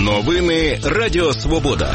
Новини Радіо Свобода.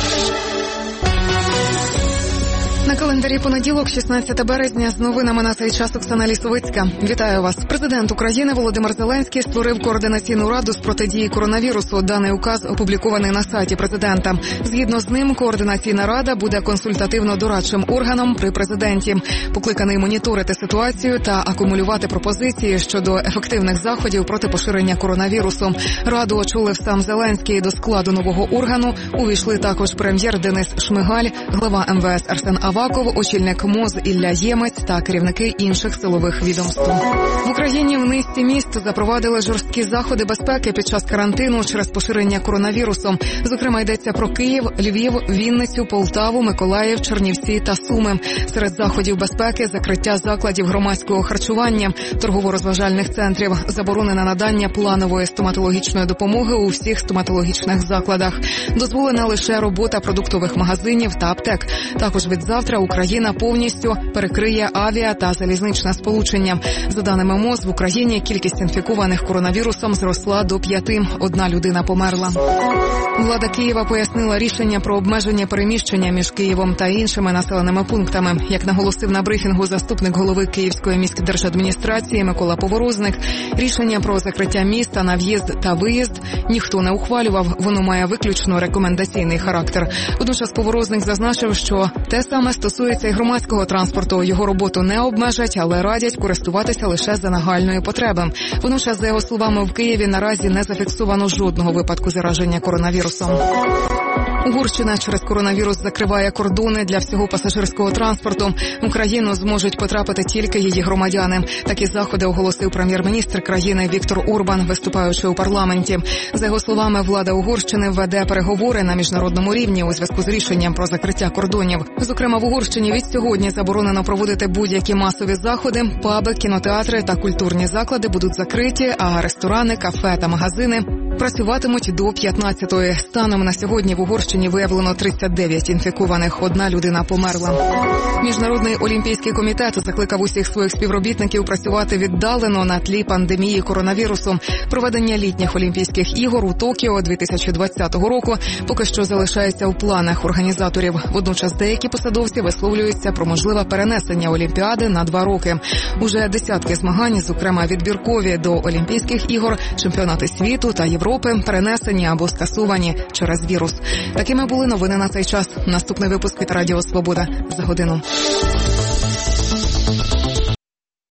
На календарі понеділок, 16 березня, з новинами на цей час Оксана Лісовицька. Вітаю вас. Президент України Володимир Зеленський створив координаційну раду з протидії коронавірусу. Даний указ опублікований на сайті президента. Згідно з ним, координаційна рада буде консультативно-дорадчим органом при президенті, покликаний моніторити ситуацію та акумулювати пропозиції щодо ефективних заходів проти поширення коронавірусу. Раду очолив сам Зеленський. До складу нового органу увійшли також прем'єр Денис Шмигаль, глава МВС Арсен Аваков, очільник МОЗ Ілля Ємець та керівники інших силових відомств. В Україні в низці міст запровадили жорсткі заходи безпеки під час карантину через поширення коронавірусу. Зокрема, йдеться про Київ, Львів, Вінницю, Полтаву, Миколаїв, Чернівці та Суми. Серед заходів безпеки – закриття закладів громадського харчування, торгово-розважальних центрів, заборонене надання планової стоматологічної допомоги у всіх стоматологічних закладах. Дозволена лише робота продуктових магазинів та аптек. Також від завтра Україна повністю перекриє авіа та залізничне сполучення. За даними МОЗ, в Україні кількість інфікованих коронавірусом зросла до 5. Одна людина померла. Влада Києва пояснила рішення про обмеження переміщення між Києвом та іншими населеними пунктами. Як наголосив на брифінгу заступник голови Київської міськдержадміністрації Микола Поворозник, рішення про закриття міста на в'їзд та виїзд ніхто не ухвалював, воно має виключно рекомендаційний характер. Водночас Поворозник зазначив, що те саме стосується і громадського транспорту. Його роботу не обмежать, але радять користуватися лише за нагальної потреби. Водночас, за його словами, в Києві наразі не зафіксовано жодного випадку зараження коронавірусом. Угорщина через коронавірус закриває кордони для всього пасажирського транспорту. В Україну зможуть потрапити тільки її громадяни. Такі заходи оголосив прем'єр-міністр країни Віктор Орбан, виступаючи у парламенті. За його словами, влада Угорщини веде переговори на міжнародному рівні у зв'язку з рішенням про закриття кордонів. Зокрема, в Угорщині від сьогодні заборонено проводити будь-які масові заходи, паби, кінотеатри та культурні заклади будуть закриті, а ресторани, кафе та магазини працюватимуть до 15-ї. Станом на сьогодні в Угорщині виявлено 39 інфікованих, одна людина померла. Міжнародний олімпійський комітет закликав усіх своїх співробітників працювати віддалено на тлі пандемії коронавірусу. Проведення літніх Олімпійських ігор у Токіо 2020 року поки що залишається у планах організаторів. Водночас деякі посадовці висловлюються про можливе перенесення Олімпіади на 2 роки. Уже десятки змагань, зокрема відбіркові до Олімпійських ігор, чемпіонати світу та Європи, перенесені або скасовані через вірус. Такими були новини на цей час. Наступний випуск від Радіо Свобода за годину.